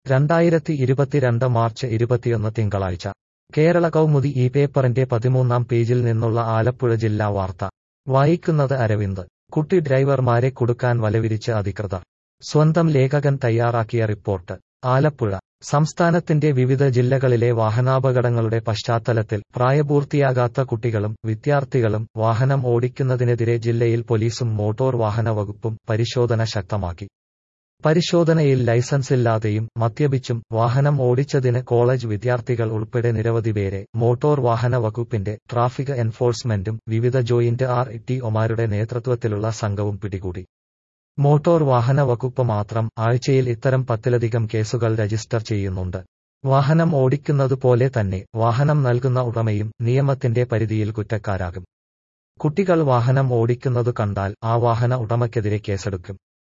2022 March 21 തിങ്കളാഴ്ച കേരള കൗമുദി ഈ പേപ്പറിന്റെ 13-ാം പേജിൽ നിന്നുള്ള ആലപ്പുഴ ജില്ലാ വാർത്ത വായിക്കുന്നത് അരവിന്ദ്. കുട്ടി ഡ്രൈവർമാരെ കുടുക്കാൻ വലവിരിച്ച് അധികൃതർ. സ്വന്തം ലേഖകൻ തയ്യാറാക്കിയ റിപ്പോർട്ട്. ആലപ്പുഴ. സംസ്ഥാനത്തിന്റെ വിവിധ ജില്ലകളിലെ വാഹനാപകടങ്ങളുടെ പശ്ചാത്തലത്തിൽ പ്രായപൂർത്തിയാകാത്ത കുട്ടികളും വിദ്യാർത്ഥികളും വാഹനം ഓടിക്കുന്നതിനെതിരെ ജില്ലയിൽ പോലീസും മോട്ടോർ വാഹന വകുപ്പും പരിശോധന ശക്തമാക്കി. പരിശോധനയിൽ ലൈസൻസില്ലാതെയും മദ്യപിച്ചും വാഹനം ഓടിച്ചതിന് കോളേജ് വിദ്യാർത്ഥികൾ ഉൾപ്പെടെ നിരവധി പേരെ മോട്ടോർ വാഹന വകുപ്പിന്റെ ട്രാഫിക് എൻഫോഴ്സ്മെന്റും വിവിധ ജോയിന്റ് RTOമാരുടെ നേതൃത്വത്തിലുള്ള സംഘവും പിടികൂടി. മോട്ടോർ വാഹന വകുപ്പ് മാത്രം ആഴ്ചയിൽ ഇത്തരം 10-ലധികം കേസുകൾ രജിസ്റ്റർ ചെയ്യുന്നുണ്ട്. വാഹനം ഓടിക്കുന്നതുപോലെ തന്നെ വാഹനം നൽകുന്ന ഉടമയും നിയമത്തിന്റെ പരിധിയിൽ കുറ്റക്കാരാകും. കുട്ടികൾ വാഹനം ഓടിക്കുന്നതു കണ്ടാൽ ആ വാഹന ഉടമയ്ക്കെതിരെ കേസെടുക്കും.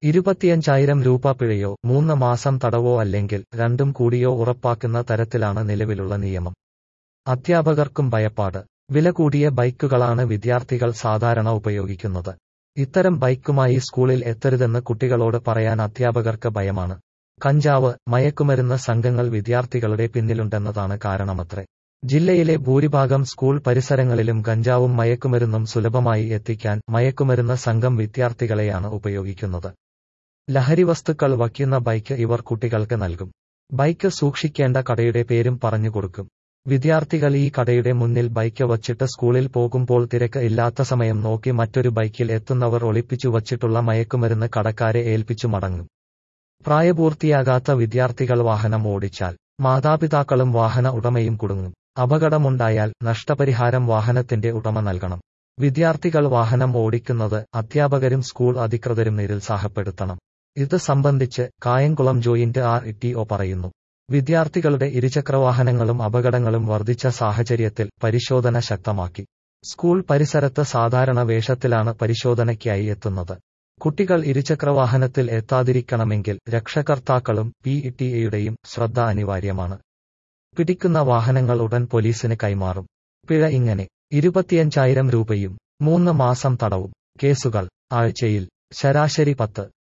25,000 രൂപ പിഴയോ 3 മാസം തടവോ അല്ലെങ്കിൽ രണ്ടും കൂടിയോ ഉറപ്പാക്കുന്ന തരത്തിലാണ് നിലവിലുള്ള നിയമം. അധ്യാപകർക്കും ഭയപ്പാട്. വില കൂടിയ ബൈക്കുകളാണ് വിദ്യാർത്ഥികൾ സാധാരണ ഉപയോഗിക്കുന്നത്. ഇത്തരം ബൈക്കുമായി സ്കൂളിൽ എത്തരുതെന്ന് കുട്ടികളോട് പറയാൻ അധ്യാപകർക്ക് ഭയമാണ്. കഞ്ചാവ്, മയക്കുമരുന്ന് സംഘങ്ങൾ വിദ്യാർത്ഥികളുടെ പിന്നിലുണ്ടെന്നതാണ് കാരണമത്രേ. ജില്ലയിലെ ഭൂരിഭാഗം സ്കൂൾ പരിസരങ്ങളിലും കഞ്ചാവും മയക്കുമരുന്നും സുലഭമായി എത്തിക്കാൻ മയക്കുമരുന്ന് സംഘം വിദ്യാർത്ഥികളെയാണ് ഉപയോഗിക്കുന്നത്. ലഹരിവസ്തുക്കൾ വയ്ക്കുന്ന ബൈക്ക് ഇവർ കുട്ടികൾക്ക് നൽകും. ബൈക്ക് സൂക്ഷിക്കേണ്ട കടയുടെ പേരും പറഞ്ഞുകൊടുക്കും. വിദ്യാർത്ഥികൾ ഈ കടയുടെ മുന്നിൽ ബൈക്ക് വച്ചിട്ട് സ്കൂളിൽ പോകുമ്പോൾ തിരക്ക് ഇല്ലാത്ത സമയം നോക്കി മറ്റൊരു ബൈക്കിൽ എത്തുന്നവർ ഒളിപ്പിച്ചു വച്ചിട്ടുള്ള മയക്കുമരുന്ന് കടക്കാരെ ഏൽപ്പിച്ചു മടങ്ങും. പ്രായപൂർത്തിയാകാത്ത വിദ്യാർത്ഥികൾ വാഹനം ഓടിച്ചാൽ മാതാപിതാക്കളും വാഹന ഉടമയും കുടുങ്ങും. അപകടമുണ്ടായാൽ നഷ്ടപരിഹാരം വാഹനത്തിന്റെ ഉടമ നൽകണം. വിദ്യാർത്ഥികൾ വാഹനം ഓടിക്കുന്നത് അധ്യാപകരും സ്കൂൾ അധികൃതരും നിരുത്സാഹപ്പെടുത്തണം. ഇത് സംബന്ധിച്ച് കായംകുളം ജോയിന്റ് RTO പറയുന്നു. വിദ്യാർത്ഥികളുടെ ഇരുചക്രവാഹനങ്ങളും അപകടങ്ങളും വർദ്ധിച്ച സാഹചര്യത്തിൽ പരിശോധന ശക്തമാക്കി. സ്കൂൾ പരിസരത്ത് സാധാരണ വേഷത്തിലാണ് പരിശോധനയ്ക്കായി എത്തുന്നത്. കുട്ടികൾ ഇരുചക്രവാഹനത്തിൽ എത്താതിരിക്കണമെങ്കിൽ രക്ഷകർത്താക്കളും PTAയുടെയും ശ്രദ്ധ അനിവാര്യമാണ്. പിടിക്കുന്ന വാഹനങ്ങൾ ഉടൻ പോലീസിന് കൈമാറും. പിഴ ഇങ്ങനെ: 25,000 രൂപയും 3 മാസം തടവും. കേസുകൾ: ആഴ്ചയിൽ ശരാശരി 10.